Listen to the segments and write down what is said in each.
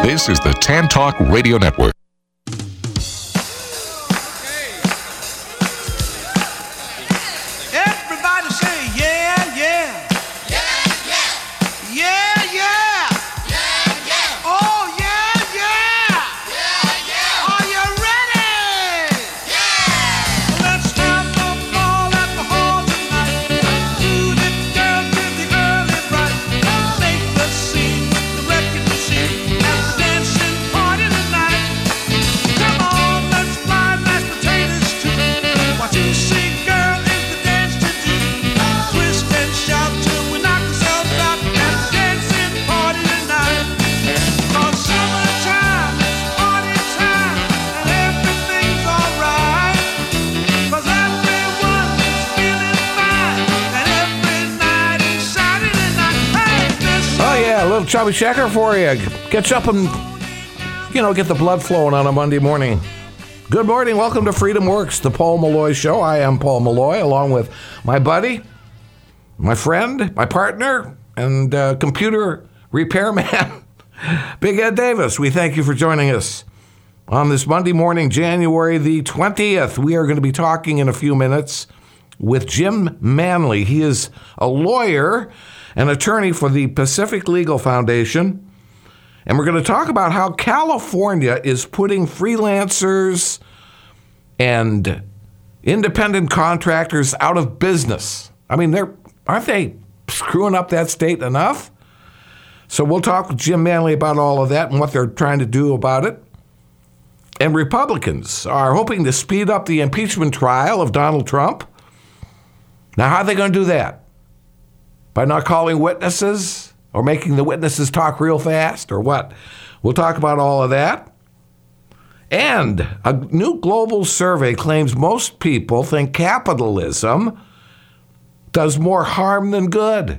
This is the Tan Talk Radio Network. Everybody say yeah, yeah. Yeah, yeah. Yeah, yeah. Yeah, yeah. Oh, yeah, yeah. Yeah, yeah. Are you ready? Yeah. Let's have a ball at the hall tonight. Do the girls with the early bright. Make the scene, the record machine. Have a dancing party tonight. Come on, let's fry mashed potatoes too. What you see, girl, is the dance to do. Twist and shout till we knock ourselves out. Have a dancing party tonight. 'Cause summertime is party time and everything's alright. 'Cause everyone is feeling fine and every night is Saturday night. Hey, this Oh, yeah, a little chubby checker for you. Get you up and, get the blood flowing on a Monday morning. Good morning. Welcome to Freedom Works, the Paul Malloy Show. I am Paul Malloy, along with my buddy, my friend, my partner, and computer repairman, Big Ed Davis. We thank you for joining us on this Monday morning, January the 20th. We are going to be talking in a few minutes with Jim Manley. He is a lawyer and attorney for the Pacific Legal Foundation. And we're going to talk about how California is putting freelancers and independent contractors out of business. I mean, aren't they screwing up that state enough? So we'll talk with Jim Manley about all of that and what they're trying to do about it. And Republicans are hoping to speed up the impeachment trial of Donald Trump. Now, how are they going to do that? By not calling witnesses or making the witnesses talk real fast or what? We'll talk about all of that. And a new global survey claims most people think capitalism does more harm than good.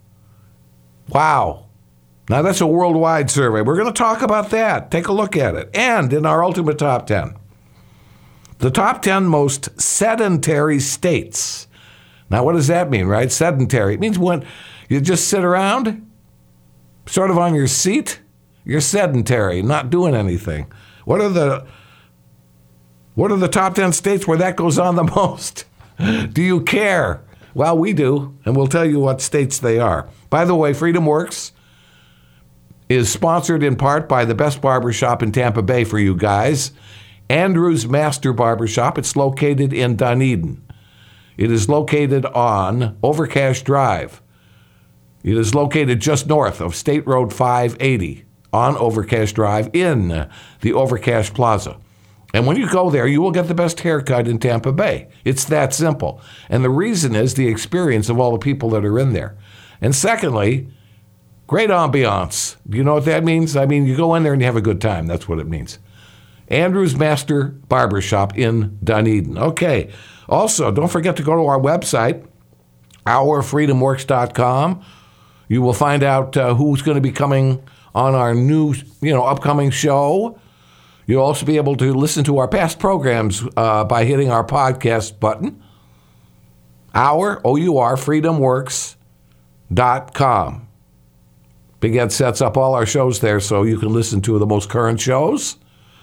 Wow. Now, that's a worldwide survey. We're going to talk about that. Take a look at it. And in our ultimate top 10, the top 10 most sedentary states. Now, what does that mean, right? Sedentary. It means when you just sit around, sort of on your seat, you're sedentary, not doing anything. What are the top 10 states where that goes on the most? Do you care? Well, we do, and we'll tell you what states they are. By the way, Freedom Works is sponsored in part by the best barbershop in Tampa Bay for you guys, Andrew's Master Barbershop. It's located in Dunedin. It is located on Overcash Drive. It is located just north of State Road 580 on Overcash Drive in the Overcash Plaza. And when you go there, you will get the best haircut in Tampa Bay. It's that simple. And the reason is the experience of all the people that are in there. And secondly, great ambiance. Do you know what that means? I mean, you go in there and you have a good time. That's what it means. Andrew's Master Barbershop in Dunedin. Okay. Also, don't forget to go to our website, ourfreedomworks.com. You will find out who's going to be coming on our new, upcoming show. You'll also be able to listen to our past programs by hitting our podcast button. freedomworks.com. Big Ed sets up all our shows there so you can listen to the most current shows,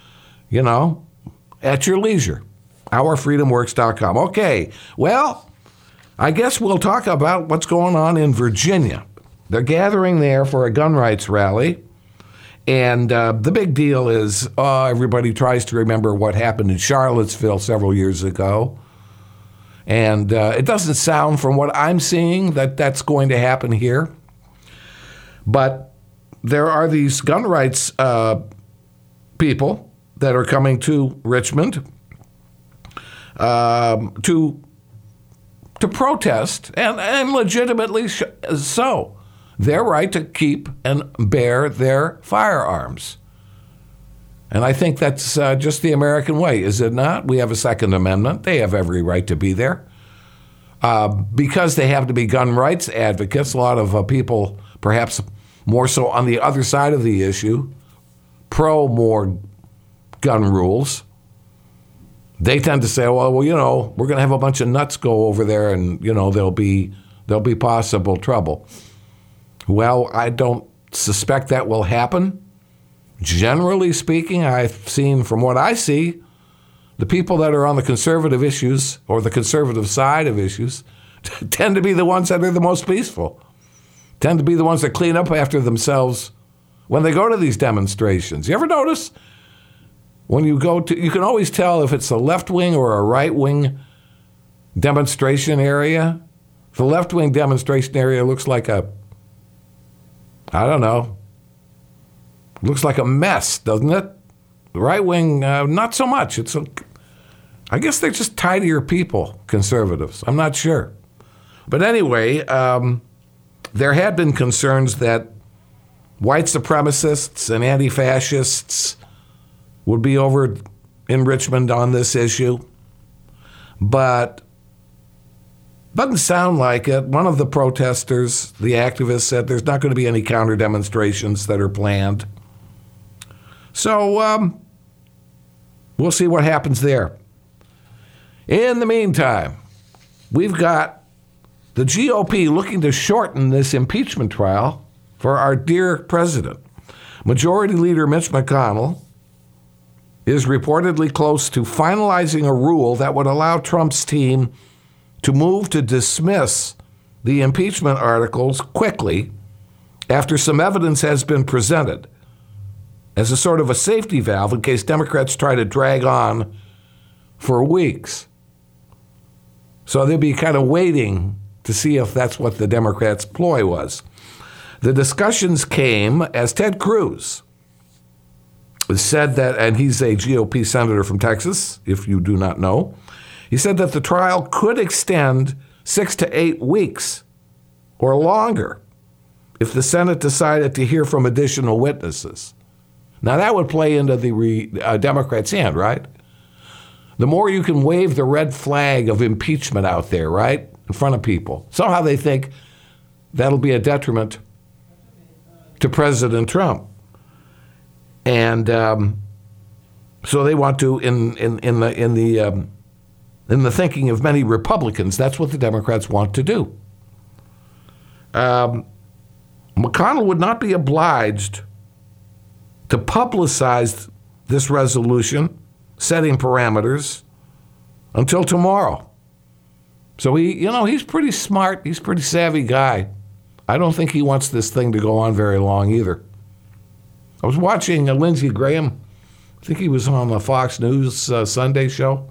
at your leisure. Ourfreedomworks.com. Okay, well, I guess we'll talk about what's going on in Virginia. They're gathering there for a gun rights rally. And the big deal is everybody tries to remember what happened in Charlottesville several years ago. And it doesn't sound, from what I'm seeing, that that's going to happen here. But there are these gun rights people that are coming to Richmond to protest, and legitimately so, their right to keep and bear their firearms. And I think that's just the American way, is it not? We have a Second Amendment. They have every right to be there. Because they have to be gun rights advocates, a lot of people, perhaps more so on the other side of the issue, pro more gun rules. They tend to say, well, we're going to have a bunch of nuts go over there and, there'll be possible trouble. Well, I don't suspect that will happen. generally speaking, I've seen from what I see, the people that are on the conservative issues or the conservative side of issues tend to be the ones that are the most peaceful, tend to be the ones that clean up after themselves when they go to these demonstrations. You ever notice when you go to, you can always tell if it's a left-wing or a right-wing demonstration area. The left-wing demonstration area looks like looks like a mess, doesn't it? The right-wing, not so much. I guess they're just tidier people, conservatives. I'm not sure. But anyway, there had been concerns that white supremacists and anti-fascists would be over in Richmond on this issue. But doesn't sound like it. One of the protesters, the activist, said there's not going to be any counter demonstrations that are planned. So we'll see what happens there. In the meantime, we've got the GOP looking to shorten this impeachment trial for our dear president. Majority Leader Mitch McConnell is reportedly close to finalizing a rule that would allow Trump's team to move to dismiss the impeachment articles quickly after some evidence has been presented as a sort of a safety valve in case Democrats try to drag on for weeks. So they'll be kind of waiting to see if that's what the Democrats' ploy was. The discussions came as Ted Cruz said that, and he's a GOP senator from Texas, if you do not know, he said that the trial could extend 6 to 8 weeks or longer if the Senate decided to hear from additional witnesses. Now, that would play into the Democrats' hand, right? The more you can wave the red flag of impeachment out there, right, in front of people, somehow they think that'll be a detriment to President Trump. And so they want to, in the thinking of many Republicans, that's what the Democrats want to do. McConnell would not be obliged to publicize this resolution, setting parameters, until tomorrow. So he's pretty smart. He's a pretty savvy guy. I don't think he wants this thing to go on very long either. I was watching Lindsey Graham. I think he was on the Fox News Sunday show.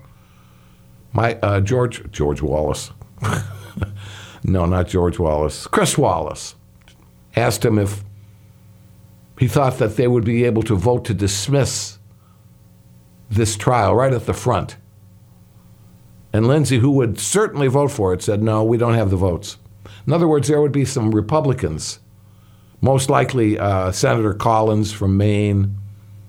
George Wallace. No, not George Wallace. Chris Wallace asked him if he thought that they would be able to vote to dismiss this trial right at the front. And Lindsey, who would certainly vote for it, said, no, we don't have the votes. In other words, there would be some Republicans, most likely Senator Collins from Maine,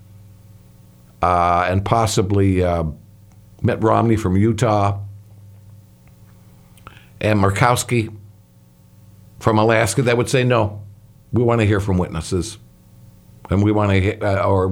and possibly Mitt Romney from Utah, and Murkowski from Alaska, that would say, no, we want to hear from witnesses. And we want to,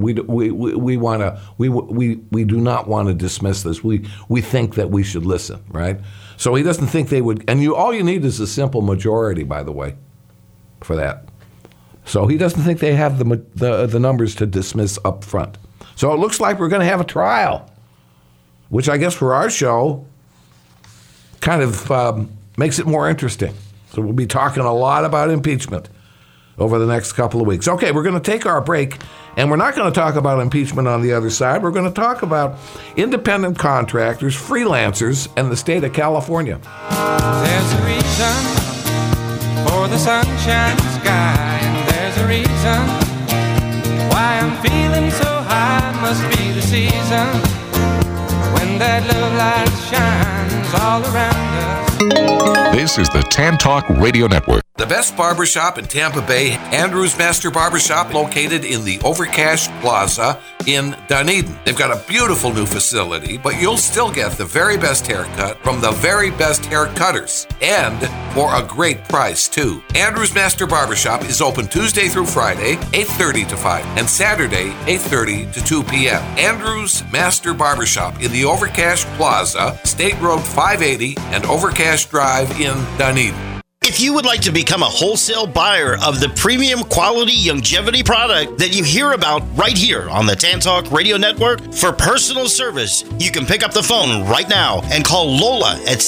we do not want to dismiss this. We think that we should listen, right? So he doesn't think they would, and all you need is a simple majority, by the way, for that. So he doesn't think they have the numbers to dismiss up front. So it looks like we're going to have a trial, which I guess for our show kind of makes it more interesting. So we'll be talking a lot about impeachment over the next couple of weeks. Okay, we're going to take our break, and we're not going to talk about impeachment on the other side. We're going to talk about independent contractors, freelancers, and the state of California. There's a reason for the sunshine sky, and there's a reason why I'm feeling so high. Must be the season when that love light shines all around us. This is the Tan Talk Radio Network. The best barbershop in Tampa Bay, Andrew's Master Barbershop, located in the Overcash Plaza in Dunedin. They've got a beautiful new facility, but you'll still get the very best haircut from the very best hair cutters, and for a great price, too. Andrew's Master Barbershop is open Tuesday through Friday, 8:30 to 5, and Saturday, 8:30 to 2 p.m. Andrew's Master Barbershop in the Overcash Plaza, State Road 580 and Overcash Drive in Dunedin. If you would like to become a wholesale buyer of the premium quality longevity product that you hear about right here on the Tan Talk Radio Network, for personal service, you can pick up the phone right now and call Lola at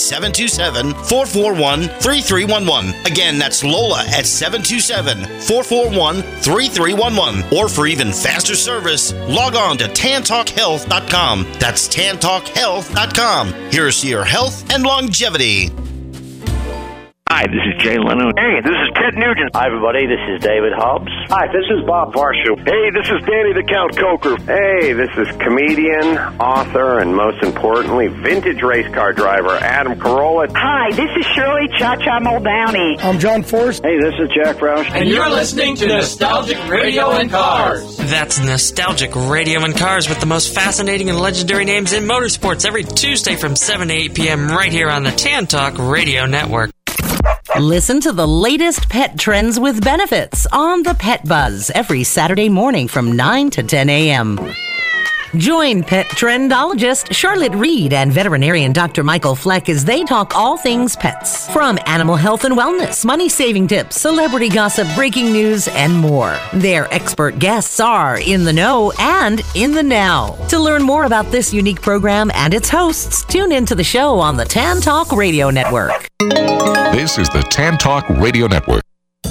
727-441-3311. Again, that's Lola at 727-441-3311. Or for even faster service, log on to TanTalkHealth.com. That's TanTalkHealth.com. Here's to your health and longevity. Hi, this is Jay Leno. Hey, this is Ted Nugent. Hi, everybody. This is David Hobbs. Hi, this is Bob Varsho. Hey, this is Danny the Count Coker. Hey, this is comedian, author, and most importantly, vintage race car driver Adam Carolla. Hi, this is Shirley Cha-Cha Muldowney. I'm John Force. Hey, this is Jack Roush. And you're listening to Nostalgic Radio and Cars. That's Nostalgic Radio and Cars with the most fascinating and legendary names in motorsports every Tuesday from 7 to 8 p.m. right here on the Tan Talk Radio Network. Listen to the latest pet trends with benefits on the Pet Buzz every Saturday morning from 9 to 10 a.m. Join pet trendologist Charlotte Reed and veterinarian Dr. Michael Fleck as they talk all things pets. From animal health and wellness, money-saving tips, celebrity gossip, breaking news, and more. Their expert guests are in the know and in the now. To learn more about this unique program and its hosts, tune into the show on the Tan Talk Radio Network. This is the Tan Talk Radio Network.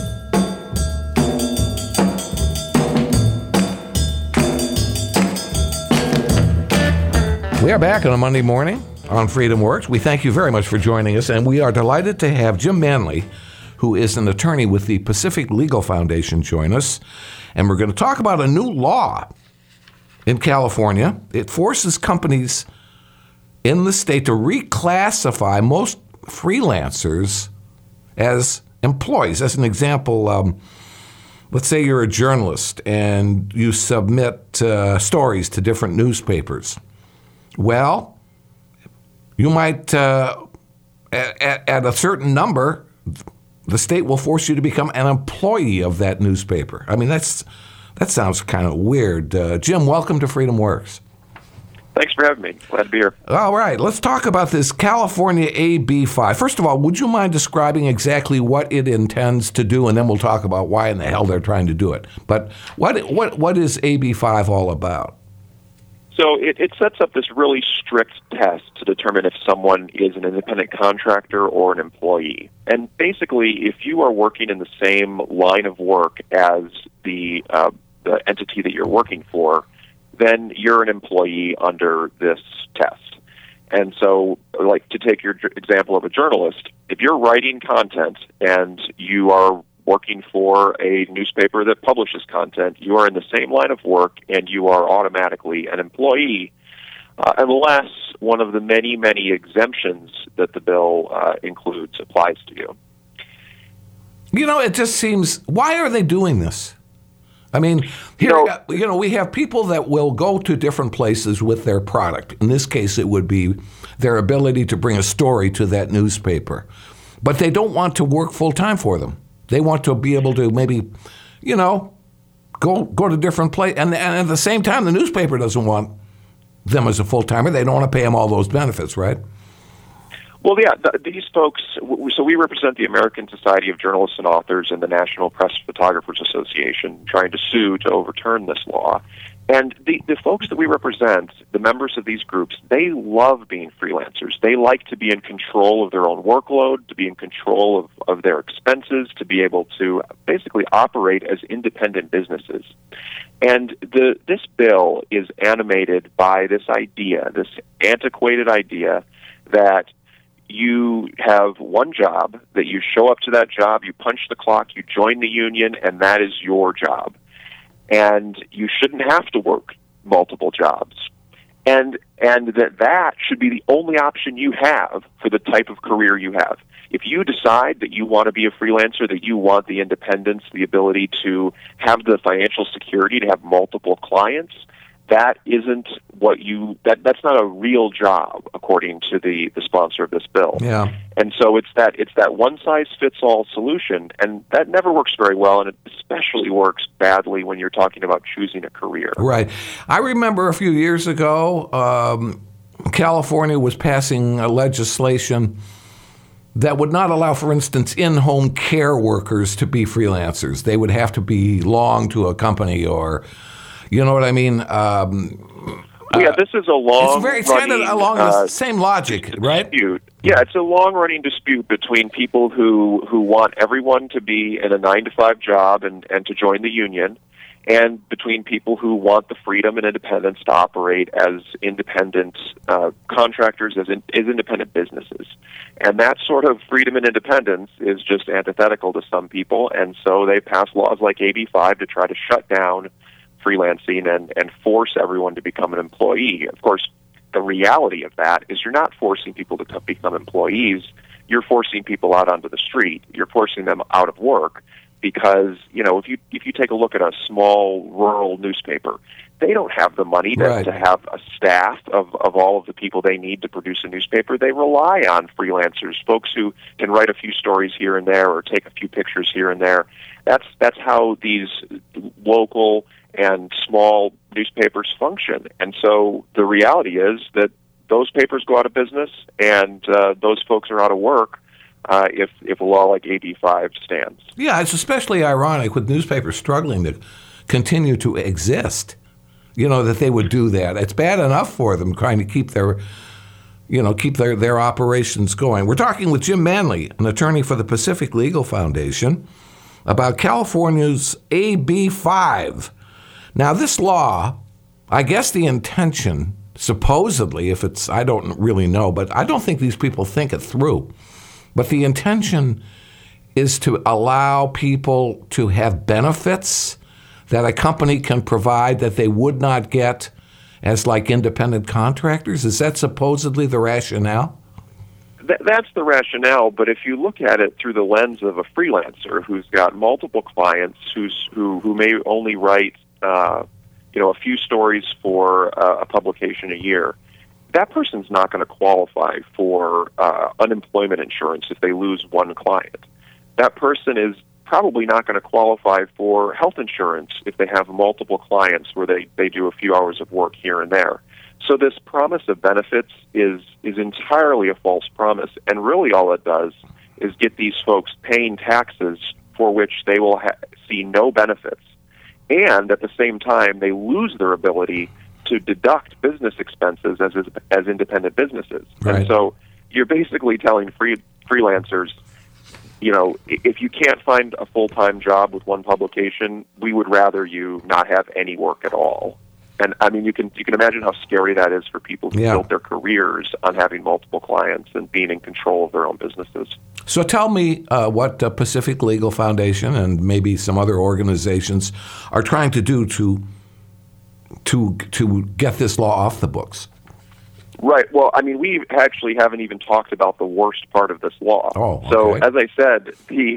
We are back on a Monday morning on Freedom Works. We thank you very much for joining us, and we are delighted to have Jim Manley, who is an attorney with the Pacific Legal Foundation, join us. And we're going to talk about a new law in California. It forces companies in the state to reclassify most freelancers as employees. As an example, let's say you're a journalist and you submit stories to different newspapers. Well, you might, at a certain number, the state will force you to become an employee of that newspaper. I mean, that sounds kind of weird. Jim, welcome to Freedom Works. Thanks for having me. Glad to be here. All right, let's talk about this California AB5. First of all, would you mind describing exactly what it intends to do, and then we'll talk about why in the hell they're trying to do it. But what is AB5 all about? So it sets up this really strict test to determine if someone is an independent contractor or an employee. And basically, if you are working in the same line of work as the entity that you're working for, then you're an employee under this test. And so, like, to take your example of a journalist, if you're writing content and you are working for a newspaper that publishes content, you are in the same line of work and you are automatically an employee, unless one of the many, many exemptions that the bill includes applies to you. You know, it just seems, why are they doing this? I mean, here, we have people that will go to different places with their product. In this case, it would be their ability to bring a story to that newspaper. But they don't want to work full-time for them. They want to be able to maybe, go to different places. And at the same time, the newspaper doesn't want them as a full-timer. They don't want to pay them all those benefits, right? Well, yeah, these folks, so we represent the American Society of Journalists and Authors and the National Press Photographers Association, trying to sue to overturn this law. And the folks that we represent, the members of these groups, they love being freelancers. They like to be in control of their own workload, to be in control of their expenses, to be able to basically operate as independent businesses. And this bill is animated by this idea, this antiquated idea that you have one job, that you show up to that job, you punch the clock, you join the union, and that is your job. And you shouldn't have to work multiple jobs. And that should be the only option you have for the type of career you have. If you decide that you want to be a freelancer, that you want the independence, the ability to have the financial security to have multiple clients, that isn't that's not a real job, according to the sponsor of this bill. Yeah. And so it's that one-size-fits-all solution, and that never works very well, and it especially works badly when you're talking about choosing a career. Right. I remember a few years ago, California was passing a legislation that would not allow, for instance, in-home care workers to be freelancers. They would have to belong to a company, or, you know what I mean? This is a long. It's kind of along the same logic, right? Dispute. Yeah, it's a long-running dispute between people who want everyone to be in a 9-to-5 job and to join the union, and between people who want the freedom and independence to operate as independent contractors, as independent businesses. And that sort of freedom and independence is just antithetical to some people, and so they pass laws like AB 5 to try to shut down freelancing and force everyone to become an employee. Of course, the reality of that is you're not forcing people to become employees. You're forcing people out onto the street. You're forcing them out of work. Because, if you take a look at a small rural newspaper, they don't have the money to have a staff of all of the people they need to produce a newspaper. They rely on freelancers, folks who can write a few stories here and there or take a few pictures here and there. That's how these local and small newspapers function. And so the reality is that those papers go out of business and those folks are out of work. If a law like AB 5 stands. Yeah, it's especially ironic with newspapers struggling to continue to exist, that they would do that. It's bad enough for them trying to keep their operations going. We're talking with Jim Manley, an attorney for the Pacific Legal Foundation, about California's AB 5. Now, this law, I guess the intention, supposedly, I don't really know, but I don't think these people think it through. But the intention is to allow people to have benefits that a company can provide that they would not get as like independent contractors. Is that supposedly the rationale? That's the rationale, but if you look at it through the lens of a freelancer who's got multiple clients, who may only write a few stories for a publication a year, that person's not going to qualify for unemployment insurance if they lose one client. That person is probably not going to qualify for health insurance if they have multiple clients where they do a few hours of work here and there. So this promise of benefits is entirely a false promise, and really all it does is get these folks paying taxes for which they will see no benefits. And at the same time, they lose their ability to deduct business expenses as independent businesses. Right. And so you're basically telling freelancers, if you can't find a full-time job with one publication, we would rather you not have any work at all. And I mean, you can imagine how scary that is for people who built their careers on having multiple clients and being in control of their own businesses. So tell me what Pacific Legal Foundation and maybe some other organizations are trying to do to get this law off the books. Right. Well, I mean, we actually haven't even talked about the worst part of this law. Oh, okay. So, as I said,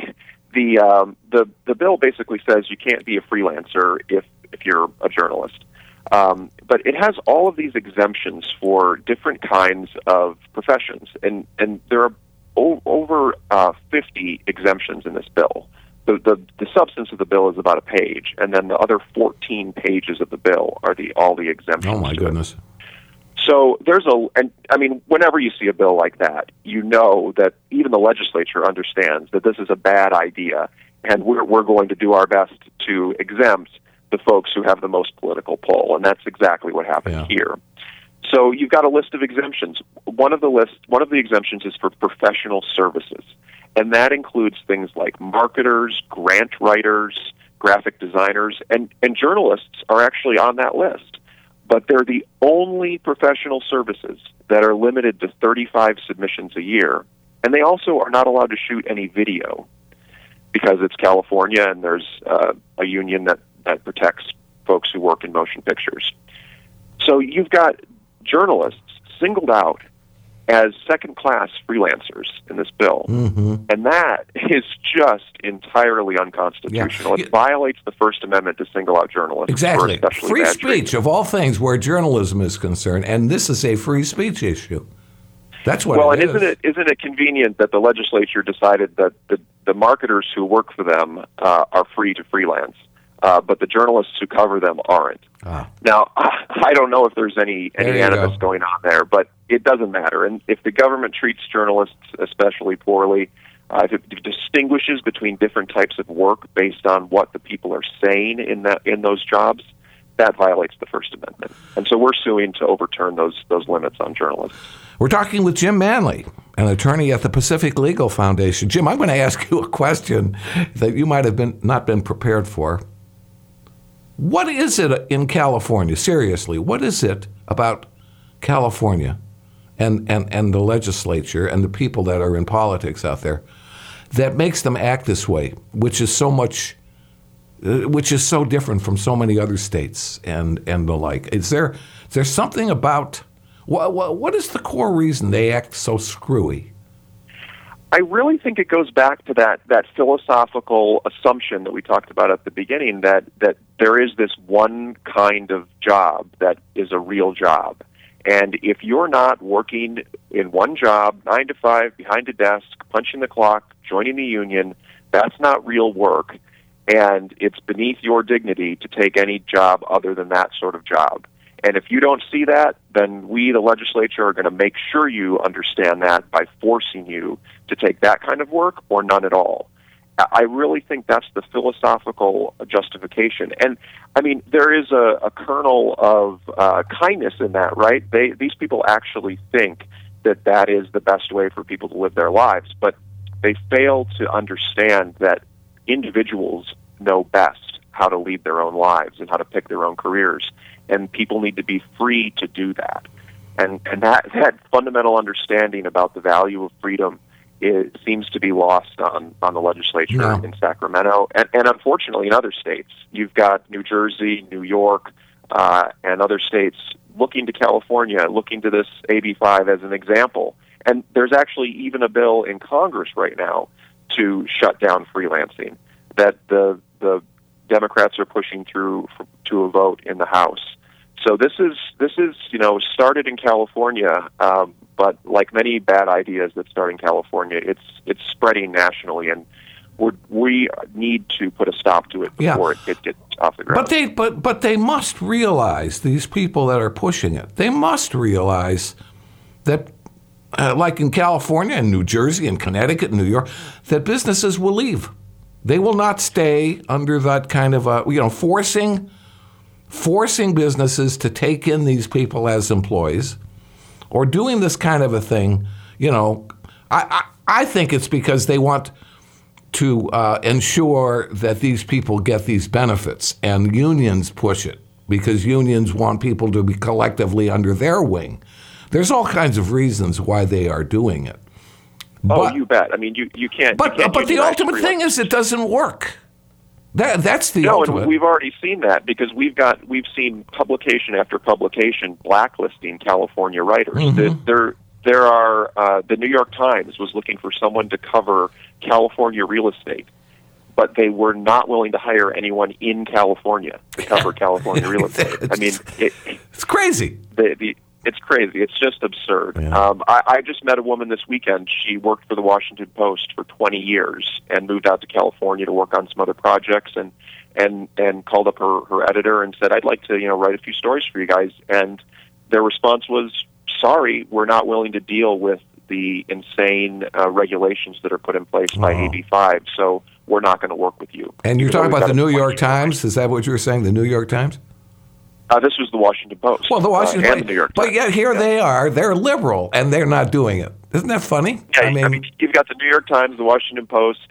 the bill basically says you can't be a freelancer if you're a journalist. But it has all of these exemptions for different kinds of professions, and there are over 50 exemptions in this bill. The substance of the bill is about a page, and then the other 14 pages of the bill are all the exemptions. Oh my goodness! So whenever you see a bill like that, you know that even the legislature understands that this is a bad idea, and we're going to do our best to exempt the folks who have the most political pull, and that's exactly what happened here. So you've got a list of exemptions. One of the exemptions is for professional services, and that includes things like marketers, grant writers, graphic designers, and journalists are actually on that list. But they're the only professional services that are limited to 35 submissions a year, and they also are not allowed to shoot any video because it's California and there's a union that protects folks who work in motion pictures. So you've got journalists singled out as second-class freelancers in this bill, and that is just entirely unconstitutional. It violates the First Amendment to single out journalists. Exactly. For especially free bad speech, treatment. of all things, where journalism is concerned, and this is a free speech issue. That's what well, it and is. isn't it convenient that the legislature decided that the marketers who work for them are free to freelance? but the journalists who cover them aren't. Now, I don't know if there's any animus going on there, but it doesn't matter. And if the government treats journalists especially poorly, if it distinguishes between different types of work based on what the people are saying in those jobs, that violates the First Amendment. And so we're suing to overturn those limits on journalists. We're talking with Jim Manley, an attorney at the Pacific Legal Foundation. Jim, I'm going to ask you a question that you might have not been prepared for. What is it in California, seriously, what is it about California and the legislature and the people that are in politics out there that makes them act this way, which is so different from so many other states and the like? Is there something about, what is the core reason they act so screwy? I really think it goes back to that philosophical assumption that we talked about at the beginning, that there is this one kind of job that is a real job. And if you're not working in one job, 9 to 5, behind a desk, punching the clock, joining the union, that's not real work. And it's beneath your dignity to take any job other than that sort of job. And if you don't see that, then we, the legislature, are going to make sure you understand that by forcing you to take that kind of work or none at all. I really think that's the philosophical justification. And, I mean, there is a kernel of kindness in that, right? These people actually think that is the best way for people to live their lives, but they fail to understand that individuals know best how to lead their own lives and how to pick their own careers. And people need to be free to do that. And that fundamental understanding about the value of freedom seems to be lost on the legislature in Sacramento. And unfortunately in other states. You've got New Jersey, New York, and other states looking to California, looking to this AB5 as an example. And there's actually even a bill in Congress right now to shut down freelancing that the Democrats are pushing through to a vote in the House. So this is started in California, but like many bad ideas that start in California, it's spreading nationally, and we need to put a stop to it before it gets off the ground. But they must realize, these people that are pushing it, they must realize that, like in California and New Jersey and Connecticut and New York, that businesses will leave. They will not stay under that kind of forcing businesses to take in these people as employees, or doing this kind of a thing. I think it's because they want to ensure that these people get these benefits, and unions push it because unions want people to be collectively under their wing. There's all kinds of reasons why they are doing it. But, you bet. I mean, you can't. But the ultimate thing is it doesn't work. That's the ultimate. And we've already seen that because we've seen publication after publication blacklisting California writers. Mm-hmm. There are the New York Times was looking for someone to cover California real estate, but they were not willing to hire anyone in California to cover California real estate. I mean, it's crazy. It's crazy. It's just absurd. Yeah. I just met a woman this weekend. She worked for the Washington Post for 20 years and moved out to California to work on some other projects, and called up her editor and said, I'd like to write a few stories for you guys. And their response was, sorry, we're not willing to deal with the insane regulations that are put in place by AB5, so we're not going to work with you. And you're talking about the New York Times? Is that what you were saying, the New York Times? This was the Washington Post. Well, the Washington Post, and the New York Times. But yet here they are. They're liberal, and they're not doing it. Isn't that funny? Yeah, I mean, you've got the New York Times, the Washington Post.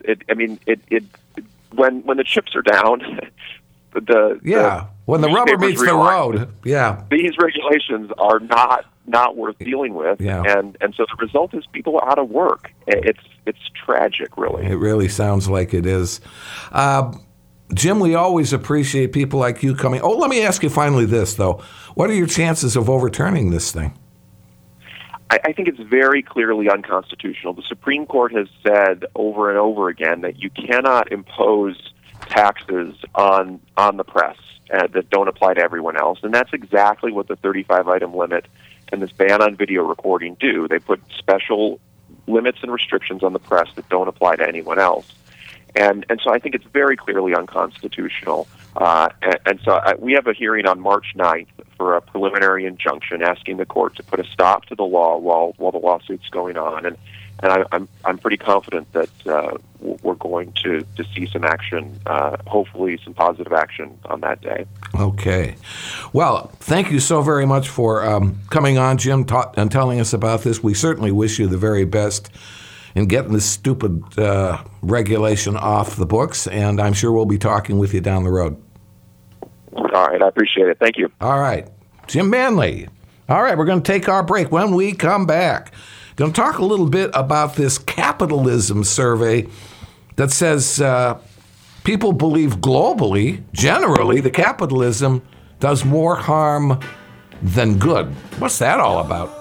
When the chips are down, when the rubber meets the road, these regulations are not worth dealing with, and so the result is people are out of work. It's tragic, really. It really sounds like it is. Jim, we always appreciate people like you coming. Oh, let me ask you finally this, though. What are your chances of overturning this thing? I think it's very clearly unconstitutional. The Supreme Court has said over and over again that you cannot impose taxes on the press that don't apply to everyone else, and that's exactly what the 35-item limit and this ban on video recording do. They put special limits and restrictions on the press that don't apply to anyone else. And so I think it's very clearly unconstitutional. And so we have a hearing on March 9th for a preliminary injunction asking the court to put a stop to the law while the lawsuit's going on. And I'm pretty confident that we're going to see some action, hopefully some positive action on that day. Okay. Well, thank you so very much for coming on, Jim, and telling us about this. We certainly wish you the very best in getting this stupid regulation off the books, and I'm sure we'll be talking with you down the road. All right, I appreciate it. Thank you. All right. Jim Manley. All right, we're going to take our break. When we come back, going to talk a little bit about this capitalism survey that says people believe globally, generally, the capitalism does more harm than good. What's that all about?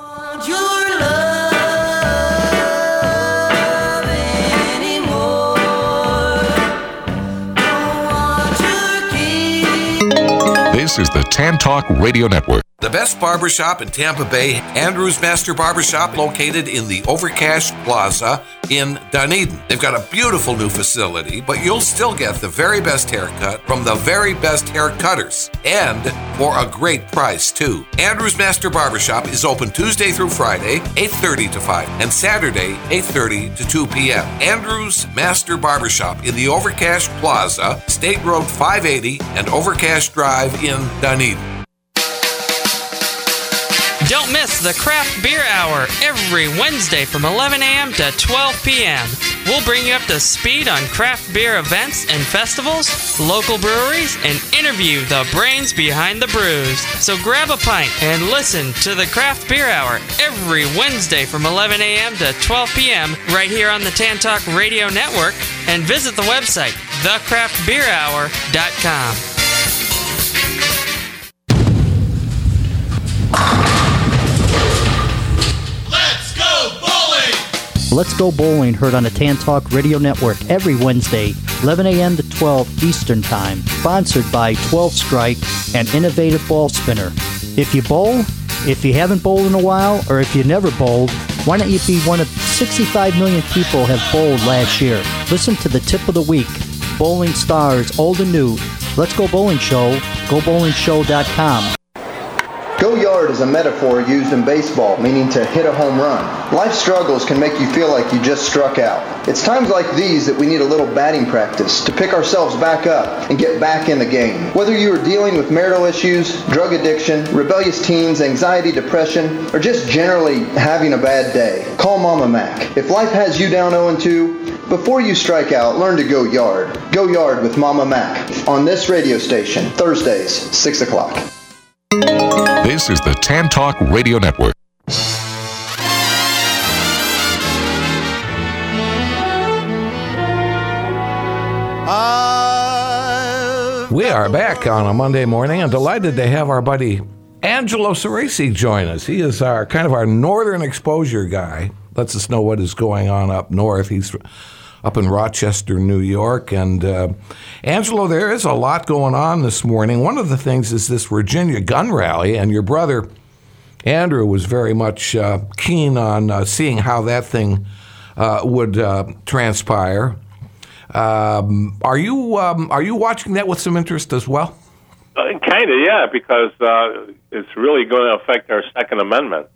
This is the Tan Talk Radio Network. The best barbershop in Tampa Bay, Andrew's Master Barbershop, located in the Overcash Plaza in Dunedin. They've got a beautiful new facility, but you'll still get the very best haircut from the very best hair cutters, and for a great price, too. Andrew's Master Barbershop is open Tuesday through Friday, 8:30 to 5, and Saturday, 8:30 to 2 p.m. Andrew's Master Barbershop in the Overcash Plaza, State Road 580 and Overcash Drive in Dunedin. Don't miss the Craft Beer Hour every Wednesday from 11 a.m. to 12 p.m. We'll bring you up to speed on craft beer events and festivals, local breweries, and interview the brains behind the brews. So grab a pint and listen to the Craft Beer Hour every Wednesday from 11 a.m. to 12 p.m. right here on the Tan Talk Radio Network, and visit the website, thecraftbeerhour.com. Let's Go Bowling, heard on the Tan Talk Radio Network every Wednesday, 11 a.m. to 12 Eastern Time. Sponsored by 12 Strike and Innovative Ball Spinner. If you bowl, if you haven't bowled in a while, or if you never bowled, why don't you be one of 65 million people have bowled last year? Listen to the tip of the week. Bowling stars, old and new. Let's Go Bowling Show, GoBowlingShow.com. Go yard is a metaphor used in baseball, meaning to hit a home run. Life struggles can make you feel like you just struck out. It's times like these that we need a little batting practice to pick ourselves back up and get back in the game. Whether you are dealing with marital issues, drug addiction, rebellious teens, anxiety, depression, or just generally having a bad day, call Mama Mac. If life has you down 0-2, before you strike out, learn to go yard. Go yard with Mama Mac on this radio station, Thursdays, 6 o'clock. This is the Tan Talk Radio Network. We are back on a Monday morning and delighted to have our buddy Angelo Ceresi join us. He is our kind of our northern exposure guy. Lets us know what is going on up north. He's up in Rochester, New York. And Angelo, there is a lot going on this morning. One of the things is this Virginia gun rally, and your brother Andrew was very much keen on seeing how that thing would transpire. Are you watching that with some interest as well? Kind of, yeah, because it's really going to affect our Second Amendment.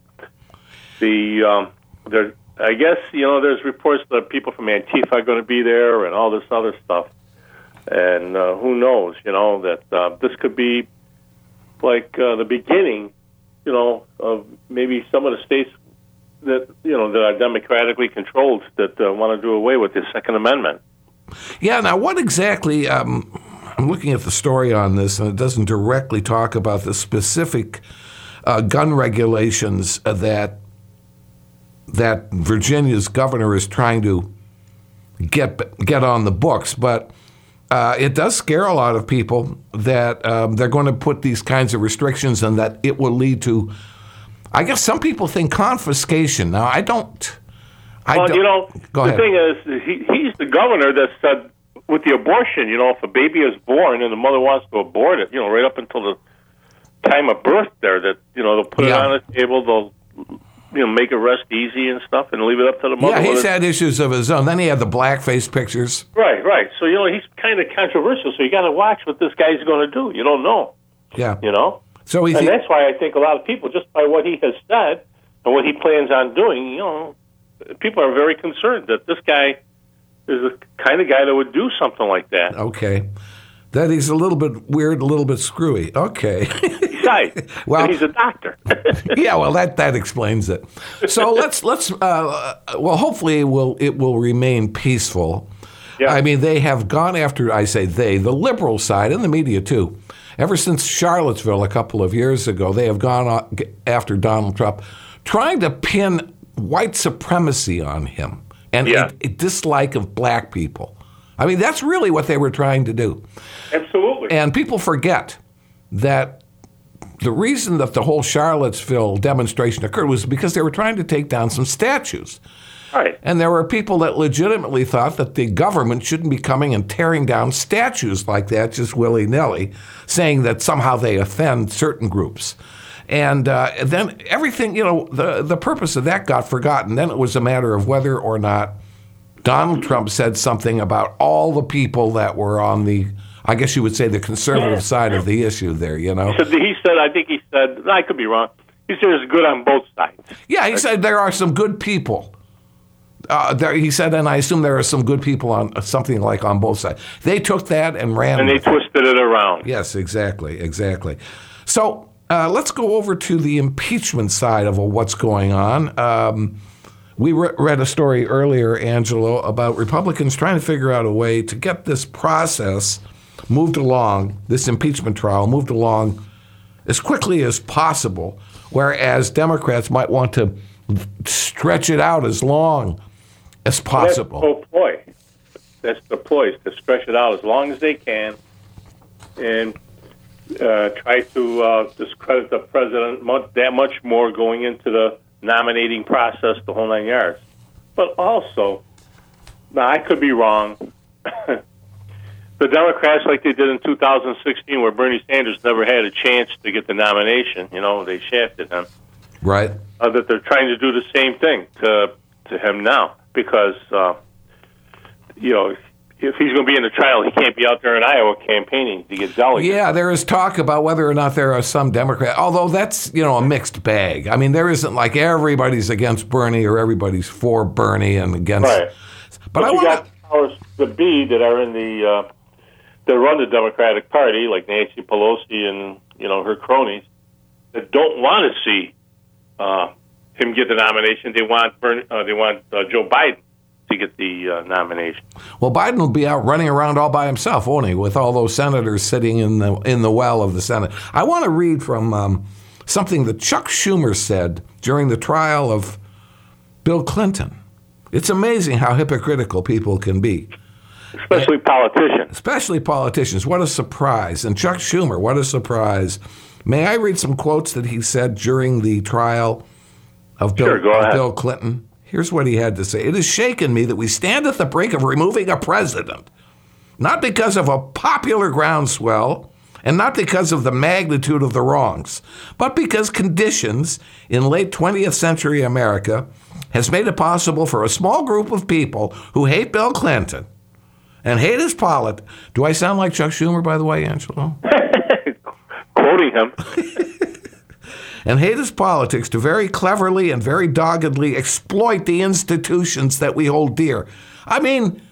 I guess, there's reports that people from Antifa are going to be there and all this other stuff. And who knows, that this could be like the beginning, of maybe some of the states that, that are democratically controlled that want to do away with the Second Amendment. Yeah, now what exactly, I'm looking at the story on this, and it doesn't directly talk about the specific gun regulations that Virginia's governor is trying to get on the books, but it does scare a lot of people that they're going to put these kinds of restrictions and that it will lead to, I guess some people think, confiscation. Now, I don't. Go ahead. The thing is, he's the governor that said with the abortion, if a baby is born and the mother wants to abort it, right up until the time of birth there, that, they'll put it on the table, they'll make arrest easy and stuff and leave it up to the mother. Yeah, he's had issues of his own. Then he had the blackface pictures. Right. So, he's kind of controversial, so you got to watch what this guy's going to do. You don't know. Yeah. So and that's why I think a lot of people, just by what he has said and what he plans on doing, people are very concerned that this guy is the kind of guy that would do something like that. Okay. That he's a little bit weird, a little bit screwy. Okay. Right. Well, he's a doctor. Yeah, well, that explains it. So let's hopefully it will remain peaceful. Yeah. I mean, they have gone after, I say they, the liberal side and the media too. Ever since Charlottesville a couple of years ago, they have gone after Donald Trump, trying to pin white supremacy on him and a dislike of black people. I mean, that's really what they were trying to do. Absolutely. And people forget that the reason that the whole Charlottesville demonstration occurred was because they were trying to take down some statues. Right. And there were people that legitimately thought that the government shouldn't be coming and tearing down statues like that just willy-nilly, saying that somehow they offend certain groups. And then everything, the purpose of that got forgotten. Then it was a matter of whether or not Donald Trump said something about all the people that were on the, I guess you would say, the conservative side of the issue there, He said, I could be wrong, he said it's good on both sides. Yeah, he said there are some good people. He said, and I assume there are some good people on something like on both sides. They took that and ran. And they twisted it around. Yes, exactly. So let's go over to the impeachment side of what's going on. We read a story earlier, Angelo, about Republicans trying to figure out a way to get this process moved along, this impeachment trial moved along as quickly as possible, whereas Democrats might want to stretch it out as long as possible. That's the ploy, to stretch it out as long as they can and try to discredit the president that much more going into the nominating process, the whole 9 yards. But also, now I could be wrong, the Democrats, like they did in 2016, where Bernie Sanders never had a chance to get the nomination, they shafted him. Right. That they're trying to do the same thing to him now, because, if he's going to be in the trial, he can't be out there in Iowa campaigning to get delegates. Yeah, there is talk about whether or not there are some Democrats, although that's, a mixed bag. I mean, there isn't like everybody's against Bernie or everybody's for Bernie and against. Right. But I got powers to be that are in the that run the Democratic Party, like Nancy Pelosi and her cronies, that don't want to see him get the nomination. They want Joe Biden to get the nomination. Well, Biden will be out running around all by himself, won't he, with all those senators sitting in the well of the Senate. I want to read from something that Chuck Schumer said during the trial of Bill Clinton. It's amazing how hypocritical people can be. Especially politicians. Especially politicians. What a surprise. And Chuck Schumer, what a surprise. May I read some quotes that he said during the trial of Bill Clinton? Here's what he had to say. It has shaken me that we stand at the brink of removing a president, not because of a popular groundswell and not because of the magnitude of the wrongs, but because conditions in late 20th century America has made it possible for a small group of people who hate Bill Clinton and hate his politics. Do I sound like Chuck Schumer, by the way, Angelo? Quoting him. And hate his politics to very cleverly and very doggedly exploit the institutions that we hold dear. I mean,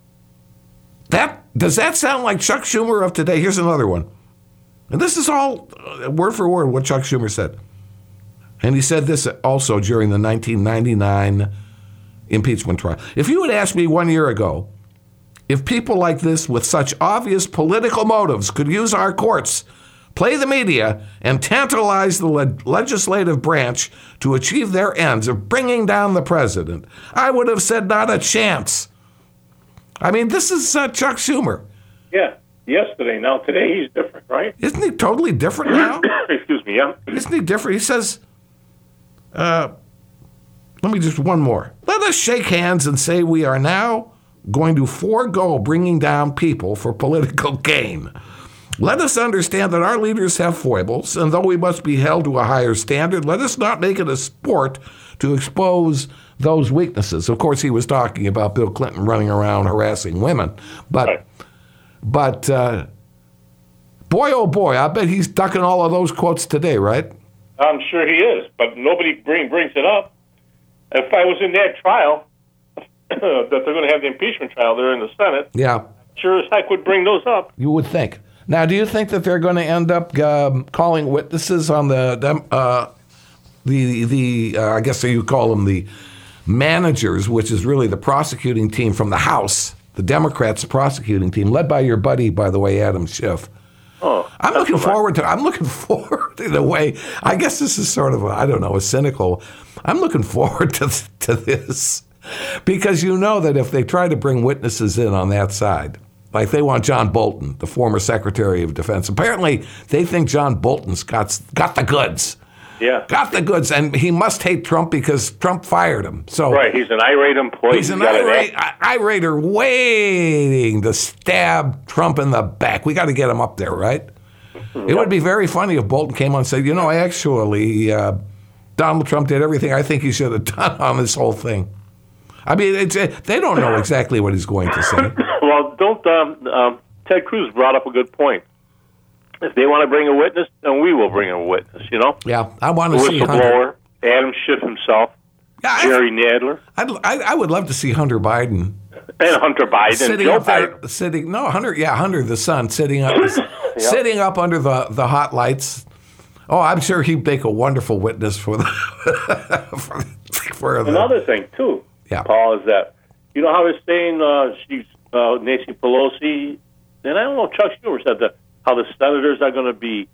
does that sound like Chuck Schumer of today? Here's another one. And this is all word for word what Chuck Schumer said. And he said this also during the 1999 impeachment trial. If you had asked me 1 year ago if people like this with such obvious political motives could use our courts, play the media, and tantalize the legislative branch to achieve their ends of bringing down the president, I would have said not a chance. I mean, this is Chuck Schumer. Yeah, yesterday. Now, today he's different, right? Isn't he totally different now? Excuse me, yeah. Isn't he different? He says, let me just one more. Let us shake hands and say we are now going to forego bringing down people for political gain. Let us understand that our leaders have foibles, and though we must be held to a higher standard, let us not make it a sport to expose those weaknesses. Of course, he was talking about Bill Clinton running around harassing women. But boy, oh boy, I bet he's ducking all of those quotes today, right? I'm sure he is, but nobody brings it up. If I was in that trial, that they're going to have the impeachment trial there in the Senate, yeah, sure as heck would bring those up. You would think. Now, do you think that they're going to end up calling witnesses on I guess you call them the managers, which is really the prosecuting team from the House, the Democrats' prosecuting team, led by your buddy, by the way, Adam Schiff. Oh, I'm looking forward to in a way. I guess this is sort of a cynical. I'm looking forward to this because you know that if they try to bring witnesses in on that side, like they want John Bolton, the former Secretary of Defense. Apparently, they think John Bolton's got the goods. Yeah. Got the goods, and he must hate Trump because Trump fired him. So right, he's an irate employee. He's an irater waiting to stab Trump in the back. We got to get him up there, right? Mm-hmm. It would be very funny if Bolton came on and said, actually, Donald Trump did everything I think he should have done on this whole thing. I mean, they don't know exactly what he's going to say. Well, Ted Cruz brought up a good point. If they want to bring a witness, then we will bring a witness, Yeah, I want to see Hunter. Adam Schiff himself, Jerry Nadler. I would love to see Hunter Biden. And Hunter Biden. Sitting Joe up there, Biden. Hunter the son, sitting up sitting up under the hot lights. Oh, I'm sure he'd make a wonderful witness for the Another thing, too, Paul, is that, how they're saying she's Nancy Pelosi, and I don't know if Chuck Schumer said that, how the senators are going to be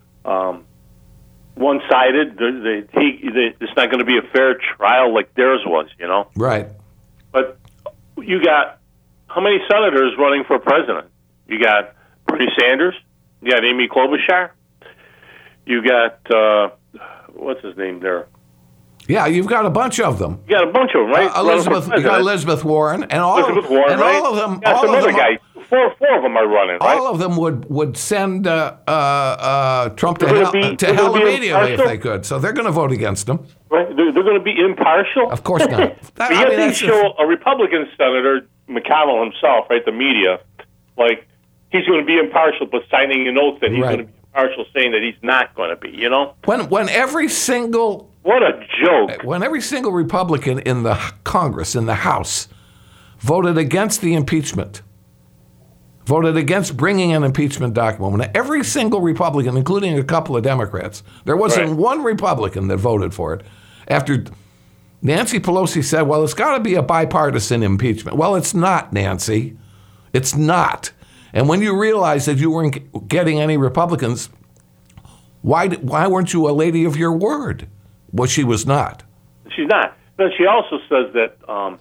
one-sided. It's not going to be a fair trial like theirs was, Right. But you got how many senators running for president? You got Bernie Sanders. You got Amy Klobuchar. You got, what's his name there? Yeah, you've got a bunch of them. You got a bunch of them, right? You got Elizabeth Warren, and all of them. All of them. Guys. Four of them are running, right? All of them would send Trump to hell immediately if they could. So they're going to vote against him. Right? They're going to be impartial? Of course not. They show a Republican senator, McConnell himself, right, the media, like he's going to be impartial, but signing an oath that he's going to be impartial, saying that he's not going to be, When every single... What a joke. When every single Republican in the Congress, in the House, voted against the impeachment, voted against bringing an impeachment document, when every single Republican, including a couple of Democrats, there wasn't one Republican that voted for it, after Nancy Pelosi said, well, it's got to be a bipartisan impeachment. Well, it's not, Nancy. It's not. And when you realize that you weren't getting any Republicans, why weren't you a lady of your word? Well, she was not. She's not. But she also says that